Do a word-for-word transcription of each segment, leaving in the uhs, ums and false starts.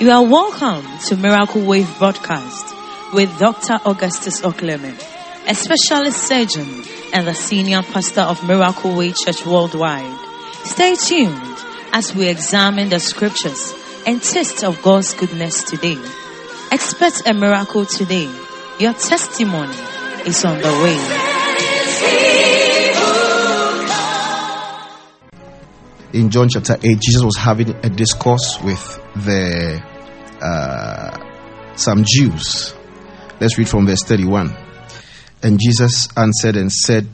You are welcome to Miracle Wave Broadcast with Doctor Augustus Oklemen, a specialist surgeon and the senior pastor of Miracle Way Church Worldwide. Stay tuned as we examine the scriptures and taste of God's goodness today. Expect a miracle today. Your testimony is on the way. In John chapter eight, Jesus was having a discourse with the uh, some Jews. Let's read from verse thirty-one. And Jesus answered and said,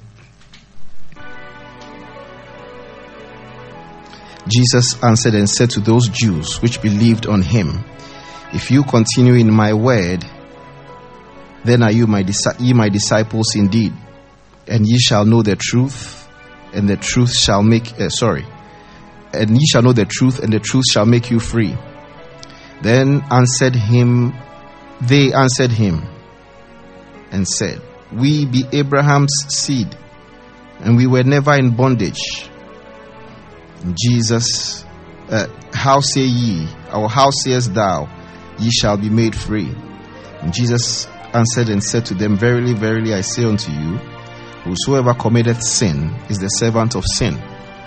Jesus answered and said to those Jews which believed on him, if you continue in my word, then are you my ye my disciples indeed, and ye shall know the truth, and the truth shall make uh, sorry. And ye shall know the truth, and the truth shall make you free. Then answered him, they answered him, and said, we be Abraham's seed, and we were never in bondage. And Jesus, uh, how say ye, or how sayest thou, ye shall be made free? And Jesus answered and said to them, verily, verily, I say unto you, whosoever committeth sin is the servant of sin.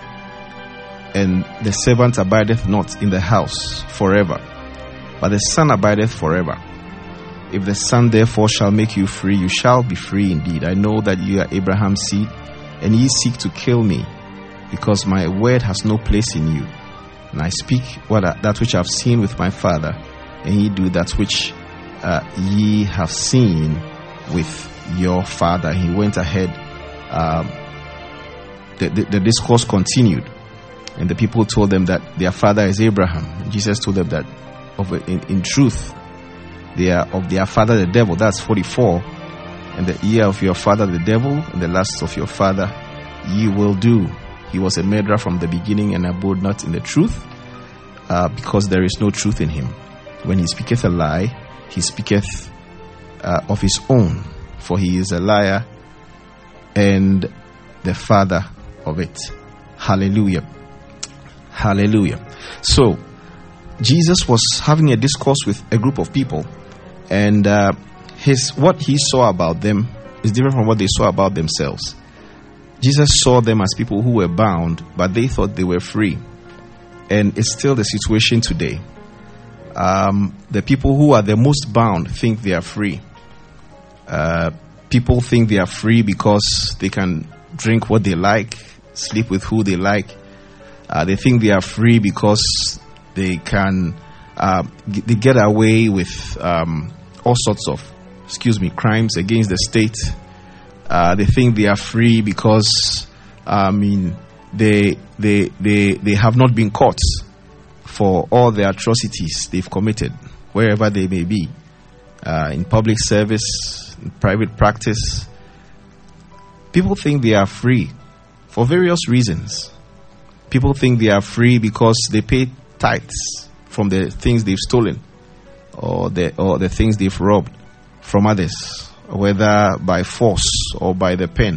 And the servant abideth not in the house forever, but the Son abideth forever. If the Son therefore shall make you free, you shall be free indeed. I know that you are Abraham's seed, and ye seek to kill me, because my word has no place in you. And I speak what I, that which I have seen with my Father, and ye do that which uh, ye have seen with your father. He went ahead. Um, the, the, the discourse continued. And the people told them that their father is Abraham. And Jesus told them that of in, in truth, they are of their father the devil. That's forty-four. And the year of your father the devil, and the last of your father ye will do. He was a murderer from the beginning, and abode not in the truth, uh, because there is no truth in him. When he speaketh a lie, he speaketh uh, of his own, for he is a liar and the father of it. Hallelujah. Hallelujah. So, Jesus was having a discourse with a group of people, and uh, his what he saw about them is different from what they saw about themselves. Jesus saw them as people who were bound, but they thought they were free. And it's still the situation today. Um, the people who are the most bound think they are free. Uh, people think they are free because they can drink what they like, sleep with who they like. Uh, they think they are free because they can uh, g- they get away with um, all sorts of, excuse me, crimes against the state. Uh, they think they are free because I mean they they they they have not been caught for all the atrocities they've committed, wherever they may be, uh, in public service, in private practice. People think they are free for various reasons. People think they are free because they pay tithes from the things they've stolen, or the or the things they've robbed from others, whether by force or by the pen.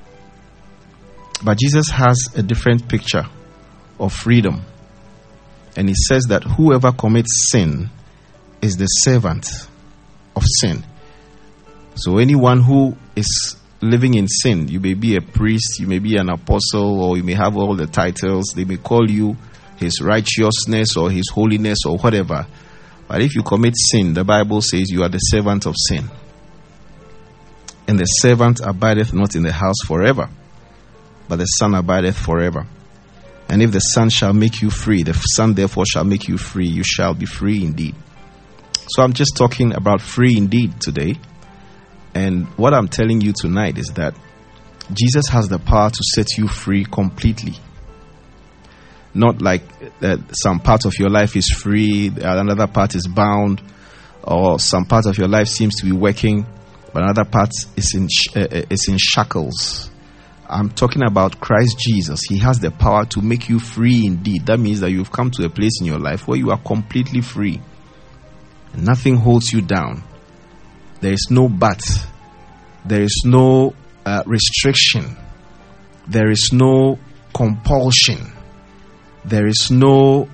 But Jesus has a different picture of freedom. And he says that whoever commits sin is the servant of sin. So anyone who is living in sin, you may be a priest, you may be an apostle, or you may have all the titles. They may call you his righteousness or his holiness or whatever. But if you commit sin, the Bible says you are the servant of sin. And the servant abideth not in the house forever, but the Son abideth forever. And if the Son shall make you free, the Son therefore shall make you free, you shall be free indeed. So I'm just talking about free indeed today. And what I'm telling you tonight is that Jesus has the power to set you free completely. Not like uh, some part of your life is free, another part is bound, or some part of your life seems to be working, but another part is in sh- uh, is in shackles. I'm talking about Christ Jesus. He has the power to make you free indeed. That means that you've come to a place in your life where you are completely free. Nothing holds you down. There is no but. There is no uh, restriction. There is no compulsion. There is no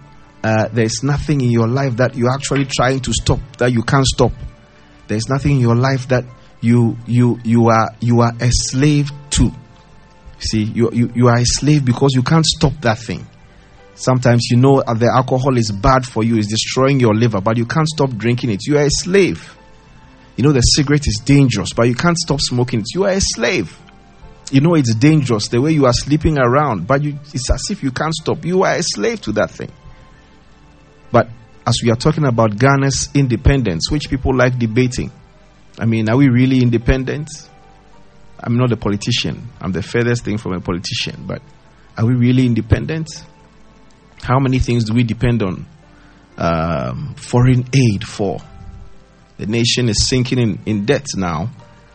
uh, there's nothing in your life that you're actually trying to stop, that you can't stop. There's nothing in your life that you you you are you are a slave to. See, you you, you are a slave because you can't stop that thing. Sometimes you know the alcohol is bad for you, it's destroying your liver, but you can't stop drinking it. You are a slave. You know the cigarette is dangerous, but you can't stop smoking it. You are a slave. You know it's dangerous the way you are sleeping around, but you, it's as if you can't stop. You are a slave to that thing. But as we are talking about Ghana's independence, which people like debating, I mean, are we really independent? I'm not a politician. I'm the furthest thing from a politician. But are we really independent? How many things do we depend on um, foreign aid for? The nation is sinking in, in debt now.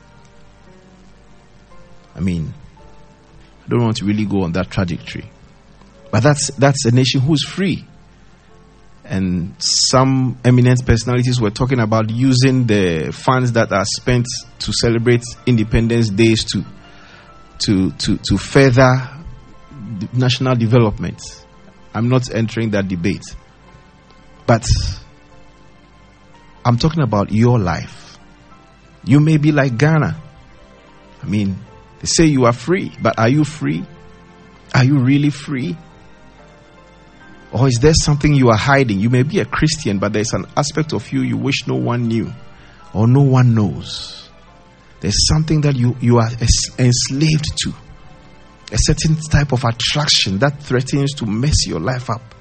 I mean, I don't want to really go on that trajectory. But that's that's a nation who's free. And some eminent personalities were talking about using the funds that are spent to celebrate Independence Days to to to, to further national development. I'm not entering that debate. But I'm talking about your life. You may be like Ghana. I mean, they say you are free, but are you free? Are you really free? Or is there something you are hiding? You may be a Christian, but there's an aspect of you you wish no one knew or no one knows. There's something that you, you are enslaved to. A certain type of attraction that threatens to mess your life up.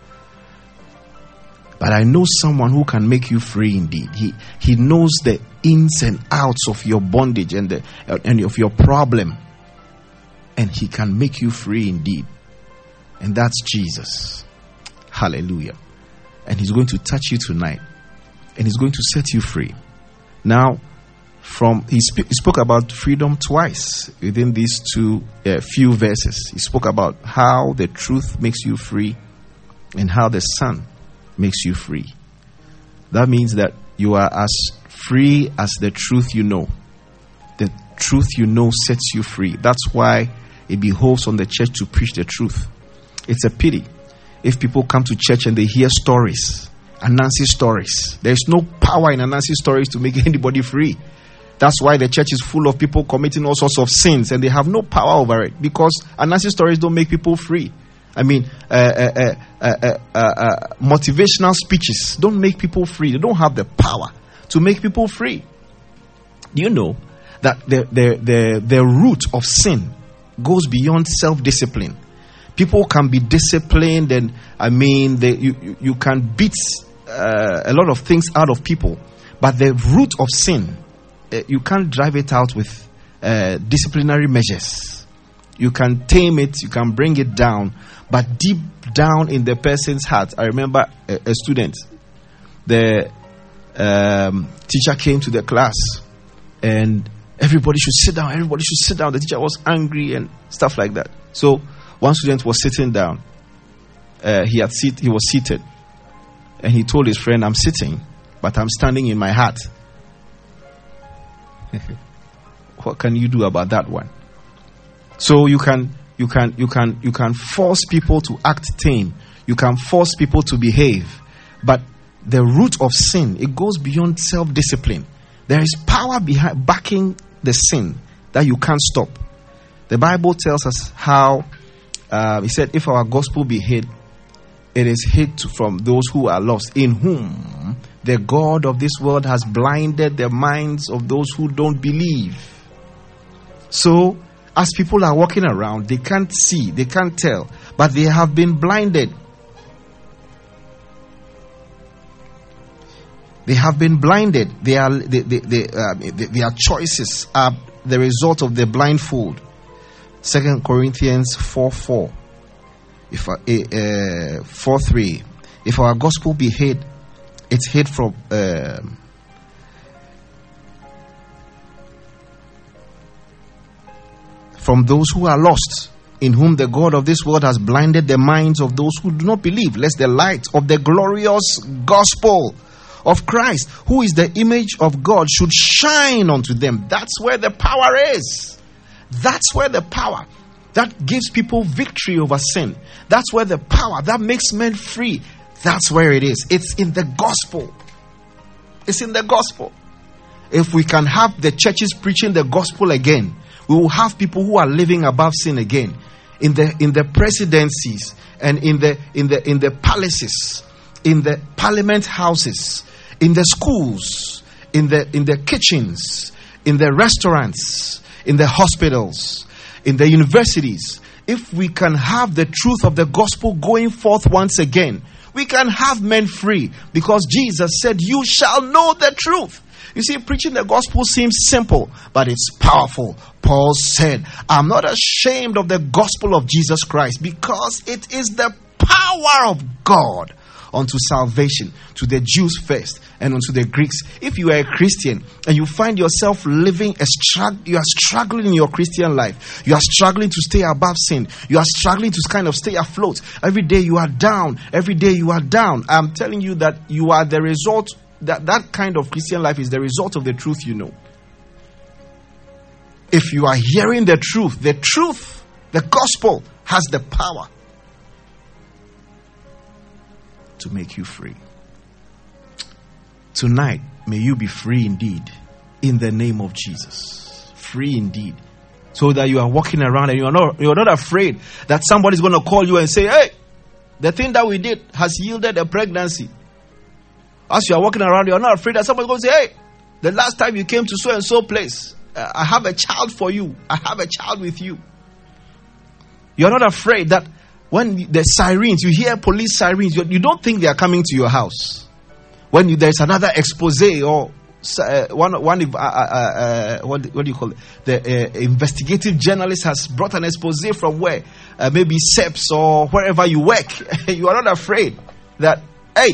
But I know someone who can make you free indeed. He he knows the ins and outs of your bondage and the and of your problem. And he can make you free indeed. And that's Jesus. Hallelujah. And he's going to touch you tonight. And he's going to set you free. Now, from he, sp- he spoke about freedom twice within these two uh, few verses. He spoke about how the truth makes you free and how the Son makes you free. That means that you are as free as the truth you know. The truth you know sets you free. That's why it behoves on the church to preach the truth. It's a pity if people come to church and they hear stories, Anansi stories. There is no power in Anansi stories to make anybody free. That's why the church is full of people committing all sorts of sins and they have no power over it, because Anansi stories don't make people free. I mean, uh, uh, uh, uh, uh, uh, motivational speeches don't make people free. They don't have the power to make people free. Do you know that the the the, the root of sin goes beyond self-discipline? People can be disciplined, and I mean, they, you, you you can beat uh, a lot of things out of people, but the root of sin, uh, you can't drive it out with uh, disciplinary measures. You can tame it, you can bring it down, but deep down in the person's heart. I remember a, a student, the um, teacher came to the class, and everybody should sit down. Everybody should sit down. The teacher was angry and stuff like that. So one student was sitting down. Uh, he had seat. He was seated, and he told his friend, "I'm sitting, but I'm standing in my heart." What can you do about that one? So you can, you can, you can, you can force people to act tame. You can force people to behave, but the root of sin, it goes beyond self-discipline. There is power behind backing the sin that you can't stop. The Bible tells us how. Uh, he said, if our gospel be hid, it is hid from those who are lost, in whom the God of this world has blinded the minds of those who don't believe. So, as people are walking around, they can't see, they can't tell, but they have been blinded. They have been blinded. They are, they, they, they, uh, they, their choices are the result of the blindfold. Second Corinthians four four, if uh, four three, if our gospel be hid, it's hid from uh, from those who are lost, in whom the God of this world has blinded the minds of those who do not believe, lest the light of the glorious gospel of Christ, who is the image of God, should shine unto them. That's where the power is. That's where the power that gives people victory over sin. That's where the power that makes men free. That's where it is. It's in the gospel. It's in the gospel. If we can have the churches preaching the gospel again, we will have people who are living above sin again. In the in the presidencies and in the in the in the palaces, in the parliament houses, in the schools, in the in the kitchens, in the restaurants, in the hospitals, in the universities. If we can have the truth of the gospel going forth once again, we can have men free, because Jesus said, "You shall know the truth." You see, preaching the gospel seems simple, but it's powerful. Paul said, "I'm not ashamed of the gospel of Jesus Christ, because it is the power of God unto salvation, to the Jews first and unto the Greeks." If you are a Christian and you find yourself living a struggle, you are struggling in your Christian life, you are struggling to stay above sin, you are struggling to kind of stay afloat, every day you are down, every day you are down, I'm telling you that you are the result. That that kind of Christian life is the result of the truth you know. If you are hearing the truth, the truth, the gospel has the power to make you free. Tonight, may you be free indeed, in the name of Jesus. Free indeed. So that you are walking around and you are not, you are not afraid that somebody is going to call you and say, "Hey, the thing that we did has yielded a pregnancy." As you are walking around, you are not afraid that somebody is going to say, "Hey, the last time you came to so and so place, uh, I have a child for you. I have a child with you." You are not afraid that when the sirens, you hear police sirens, you, you don't think they are coming to your house. When you, there's another expose or uh, one, one uh, uh, uh, what, what do you call it? The uh, investigative journalist has brought an expose from where? Uh, maybe S E P S or wherever you work. You are not afraid that, "Hey,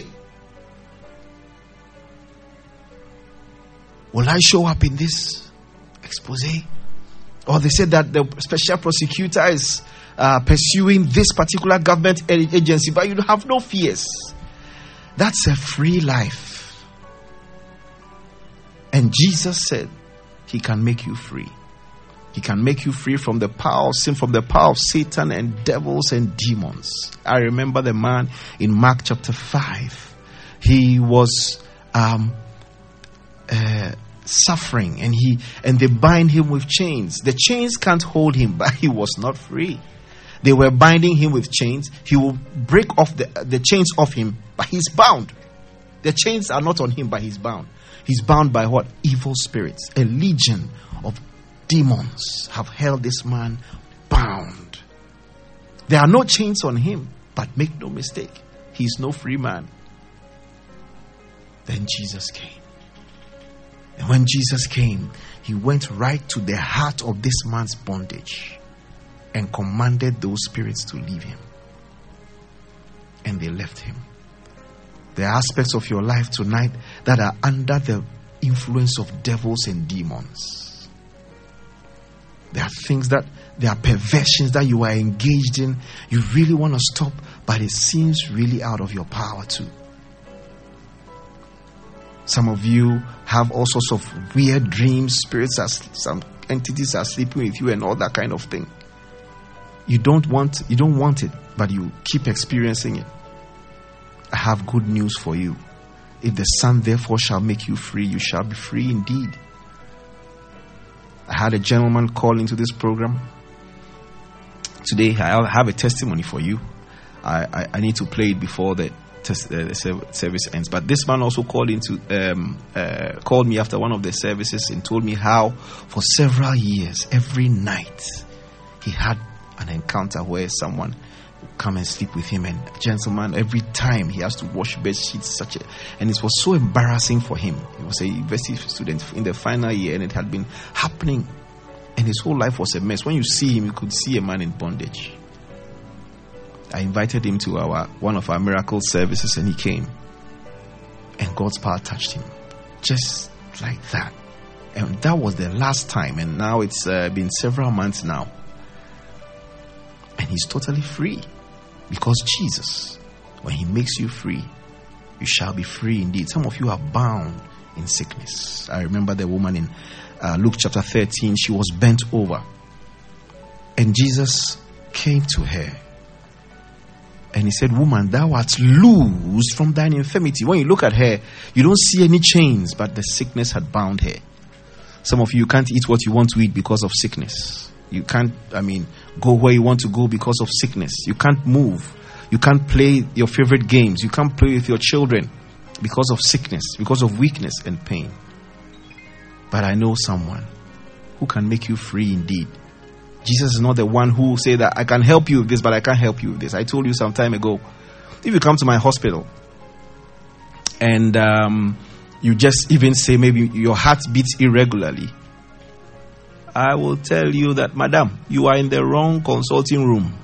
will I show up in this expose?" Or they said that the special prosecutor is uh, pursuing this particular government agency, but you have no fears. That's a free life. And Jesus said he can make you free. He can make you free from the power of sin, from the power of Satan and devils and demons. I remember the man in Mark chapter five. He was um, uh, suffering, and he and they bind him with chains. The chains can't hold him, but he was not free. They were binding him with chains. He will break off the, the chains off him, but he's bound. The chains are not on him, but he's bound. He's bound by what? Evil spirits. A legion of demons have held this man bound. There are no chains on him, but make no mistake, he's no free man. Then Jesus came. And when Jesus came, he went right to the heart of this man's bondage and commanded those spirits to leave him. And they left him. There are aspects of your life tonight that are under the influence of devils and demons. There are things that, there are perversions that you are engaged in. You really want to stop, but it seems really out of your power too. Some of you have all sorts of weird dreams. Spirits are, some entities are sleeping with you and all that kind of thing. You don't want, you don't want it, but you keep experiencing it. I have good news for you. If the Son therefore shall make you free, you shall be free indeed. I had a gentleman call into this program today. I have a testimony for you. I, I, I need to play it before the test, uh, the service ends. But this man also called into um, uh, called me after one of the services and told me how for several years, every night, he had an encounter where someone would come and sleep with him, and gentleman, every time he has to wash bed sheets, such a, and it was so embarrassing for him. He was a university student in the final year, and it had been happening, and his whole life was a mess. When you see him, you could see a man in bondage. I invited him to our one of our miracle services, and he came, and God's power touched him, just like that. And that was the last time, and now it's uh, been several months now. And he's totally free. Because Jesus, when he makes you free, you shall be free indeed. Some of you are bound in sickness. I remember the woman in uh, Luke chapter thirteen. She was bent over. And Jesus came to her And he said, woman, thou art loosed from thine infirmity. When you look at her, you don't see any chains, but the sickness had bound her. Some of you can't eat what you want to eat because of sickness. You can't, I mean, go where you want to go because of sickness. You can't move. You can't play your favorite games. You can't play with your children because of sickness, because of weakness and pain. But I know someone who can make you free indeed. Jesus is not the one who say that I can help you with this, but I can't help you with this. I told you some time ago, if you come to my hospital and um, you just even say maybe your heart beats irregularly, I will tell you that, madam, you are in the wrong consulting room.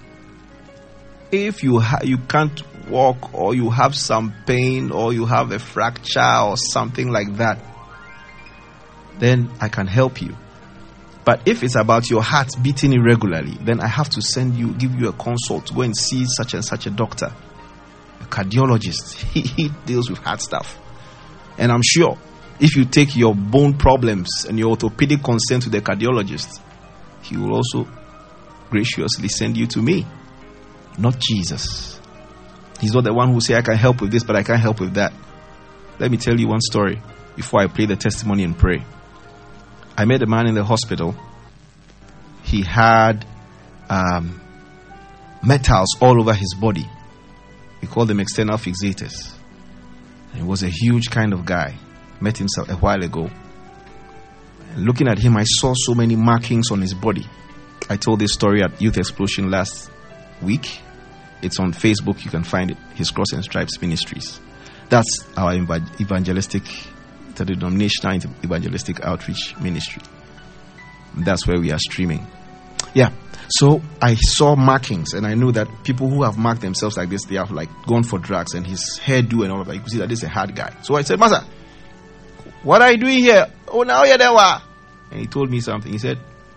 If you ha- you can't walk, or you have some pain, or you have a fracture or something like that, then I can help you. But if it's about your heart beating irregularly, then I have to send you, give you a consult to go and see such and such a doctor, a cardiologist. He, he deals with heart stuff. And I'm sure if you take your bone problems and your orthopedic concern to the cardiologist, he will also graciously send you to me, not Jesus. He's not the one who say I can help with this, but I can't help with that. Let me tell you one story before I play the testimony and pray. I met a man in the hospital. He had um, metals all over his body. We call them external fixators. He was a huge kind of guy. Met him a while ago. And looking at him, I saw so many markings on his body. I told this story at Youth Explosion last week. It's on Facebook. You can find it. His Cross and Stripes Ministries. That's our evangelistic, the denominational evangelistic outreach ministry. That's where we are streaming. Yeah. So I saw markings, and I knew that people who have marked themselves like this, they have like gone for drugs, and his hairdo and all of that. You could see that this is a hard guy. So I said, Master, what are you doing here? Oh, now you're there. And he told me something. He said,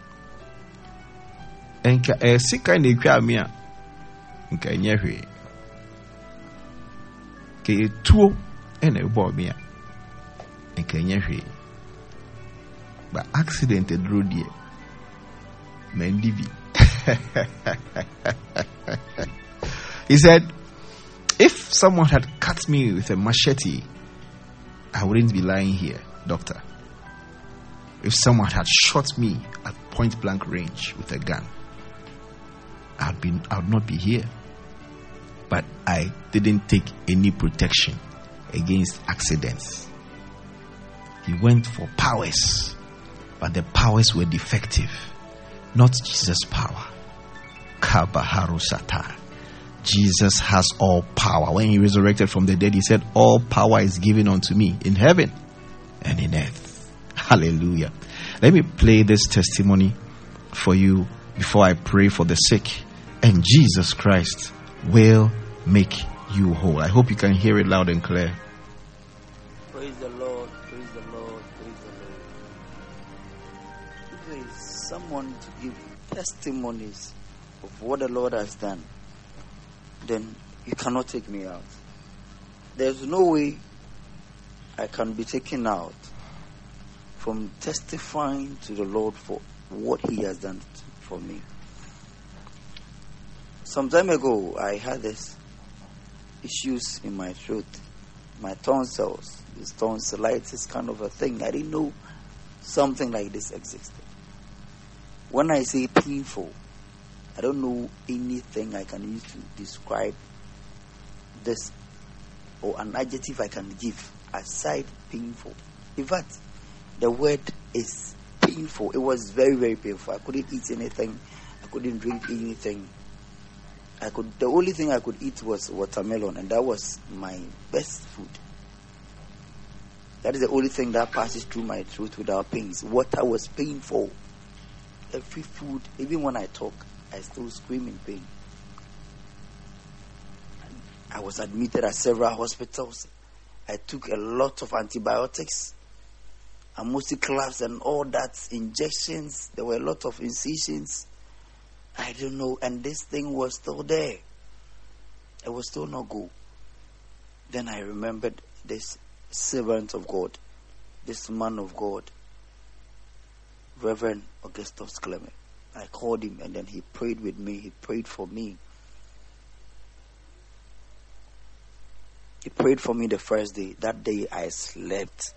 Enka eh sika ne kwa mia nka enye hwe ke tuo ene bo mia nka enye hwe ba accident edro die na ndivi. He said, if someone had cut me with a machete, I wouldn't be lying here, doctor. If someone had shot me at point blank range with a gun, I'd be, I would not be here. But I didn't take any protection against accidents. He went for powers, but the powers were defective, not Jesus' power. Kabaharu Sata. Jesus has all power. When he resurrected from the dead, he said, all power is given unto me in heaven and in earth. Hallelujah. Let me play this testimony for you before I pray for the sick. And Jesus Christ will make you whole. I hope you can hear it loud and clear. Praise the Lord, praise the Lord, praise the Lord. If there is someone to give testimonies of what the Lord has done, then you cannot take me out. There's no way I can be taken out from testifying to the Lord for what he has done for me. Some time ago, I had this issues in my throat, my tonsils, this tonsillitis kind of a thing. I didn't know something like this existed. When I say painful, I don't know anything I can use to describe this or an adjective I can give aside painful. In fact, the word is painful. It was very, very painful. I couldn't eat anything. I couldn't drink anything. I could. The only thing I could eat was watermelon, and that was my best food. That is the only thing that passes through my throat without pains. Water was painful. Every food, even when I talk, I still scream in pain. I was admitted at several hospitals. I took a lot of antibiotics, amoxicillin and all that, injections. There were a lot of incisions. I don't know, and this thing was still there. It was still not good. Then I remembered this servant of God, this man of God, Reverend Augustus Clement. I called him, and then he prayed with me. He prayed for me. He prayed for me the first day. That day I slept.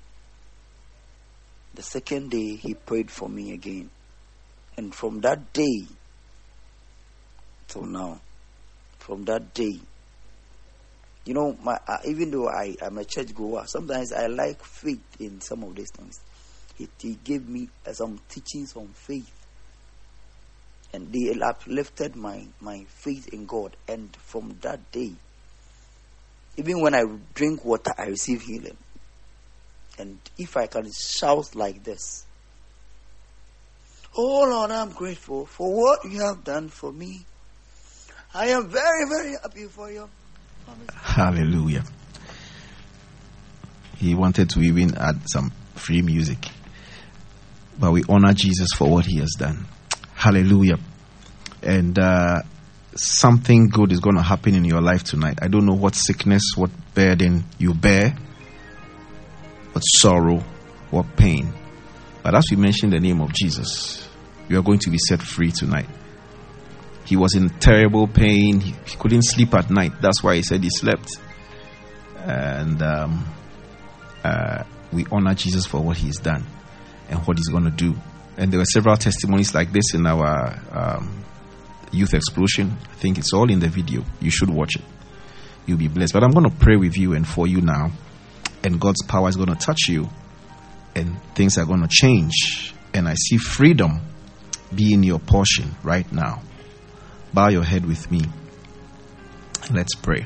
The second day he prayed for me again. And from that day till now, from that day, you know, my uh, even though I am a church goer, sometimes I like faith in some of these things. He, he gave me uh, some teachings on faith, and they uplifted my my faith in God. And from that day, even when I drink water, I receive healing. And if I can shout like this, "Oh Lord, I'm grateful for what you have done for me. I am very, very happy for you." Hallelujah. He wanted to even add some free music, but we honor Jesus for what he has done. Hallelujah. And uh, something good is going to happen in your life tonight. I don't know what sickness, what burden you bear, what sorrow, what pain. But as we mentioned the name of Jesus, you are going to be set free tonight. He was in terrible pain. He, he couldn't sleep at night. That's why he said he slept. And um, uh, we honor Jesus for what he's done and what he's going to do. And there were several testimonies like this in our um, youth explosion. I think it's all in the video. You should watch it. You'll be blessed. But I'm going to pray with you and for you now. And God's power is going to touch you. And things are going to change. And I see freedom being your portion right now. Bow your head with me. Let's pray.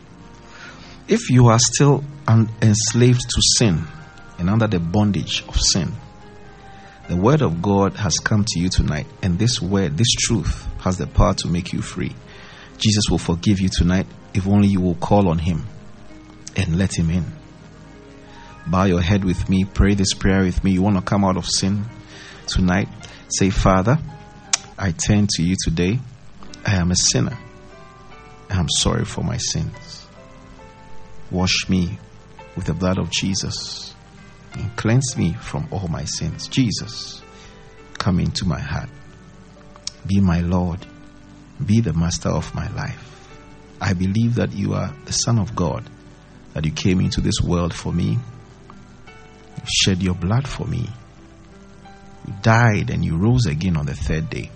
If you are still un- enslaved to sin and under the bondage of sin, the word of God has come to you tonight, and this word, this truth, has the power to make you free. Jesus will forgive you tonight if only you will call on him and let him in. Bow your head with me. Pray this prayer with me. You want to come out of sin tonight? Say, Father, I turn to you today. I am a sinner. I am sorry for my sins. Wash me with the blood of Jesus and cleanse me from all my sins. Jesus, come into my heart. Be my Lord. Be the master of my life. I believe that you are the Son of God, that you came into this world for me. You shed your blood for me. You died and you rose again on the third day.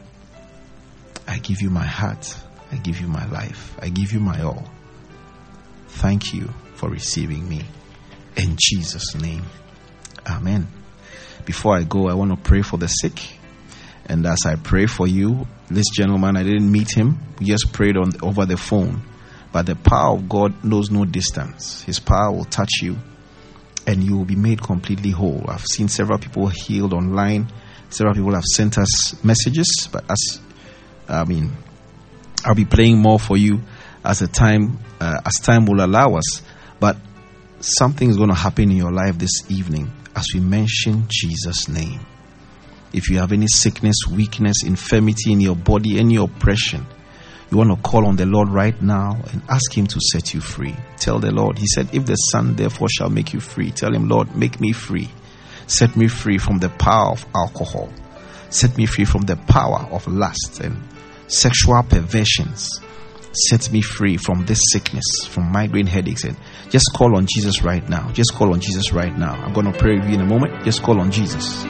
I give you my heart. I give you my life. I give you my all. Thank you for receiving me. In Jesus' name, amen. Before I go, I want to pray for the sick. And as I pray for you, this gentleman, I didn't meet him. We just prayed on over the phone. But the power of God knows no distance. His power will touch you and you will be made completely whole. I've seen several people healed online. Several people have sent us messages. But as I mean, I'll be playing more for you as a time uh, as time will allow us. But something is going to happen in your life this evening as we mention Jesus' name. If you have any sickness, weakness, infirmity in your body, any oppression, you want to call on the Lord right now and ask him to set you free. Tell the Lord, he said, if the Son therefore shall make you free, tell him, Lord, make me free. Set me free from the power of alcohol. Set me free from the power of lust and sexual perversions. Set me free from this sickness, from migraine headaches. And just call on Jesus right now. Just call on Jesus right now. I'm going to pray with you in a moment. Just call on Jesus.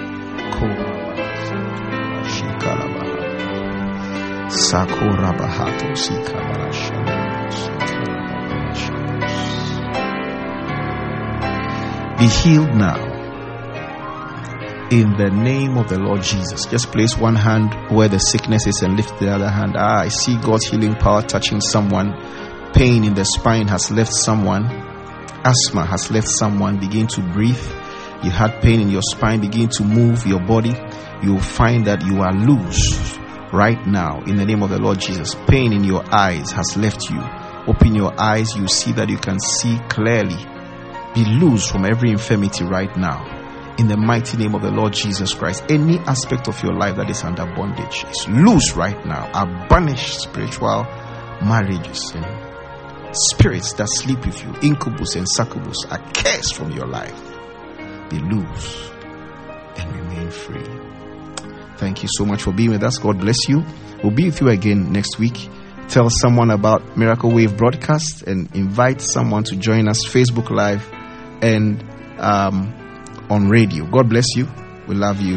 Be healed now. In the name of the Lord Jesus. Just place one hand where the sickness is and lift the other hand. Ah, I see God's healing power touching someone. Pain in the spine has left someone. Asthma has left someone. Begin to breathe. You had pain in your spine. Begin to move your body. You will find that you are loose right now in the name of the Lord Jesus. Pain in your eyes has left you. Open your eyes. You see that you can see clearly. Be loose from every infirmity right now. In the mighty name of the Lord Jesus Christ, any aspect of your life that is under bondage is loose right now. I banish spiritual marriages and spirits that sleep with you, incubus and succubus, are cast from your life. Be loose and remain free. Thank you so much for being with us. God bless you. We'll be with you again next week. tell someone about Miracle Wave Broadcast, and invite someone to join us Facebook Live and um, on radio. God bless you. We love you.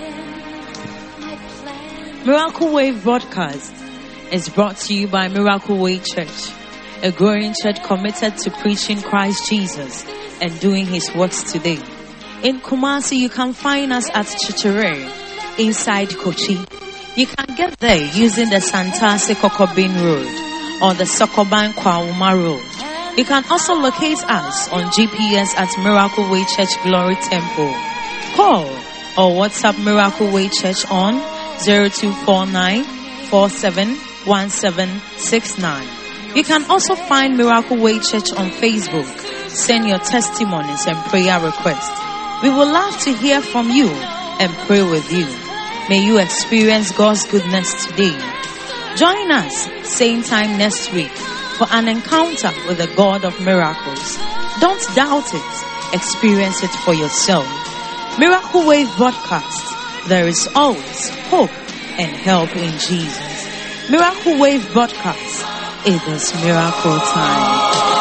Miracle Wave Broadcast is brought to you by Miracle Way Church, a growing church committed to preaching Christ Jesus and doing his works today. In Kumasi, you can find us at Chichire, inside Kochi. You can get there using the Santase Kokobin Road or the Sokoban Kwauma Road. You can also locate us on G P S at Miracle Way Church Glory Temple. Call or WhatsApp Miracle Way Church on zero two four nine four seven one seven six nine. You can also find Miracle Way Church on Facebook. Send your testimonies and prayer requests. We would love to hear from you and pray with you. May you experience God's goodness today. Join us same time next week for an encounter with the God of miracles. Don't doubt it. Experience it for yourself. Miracle Wave Broadcast. There is always hope and help in Jesus. Miracle Wave Broadcast. It is miracle time.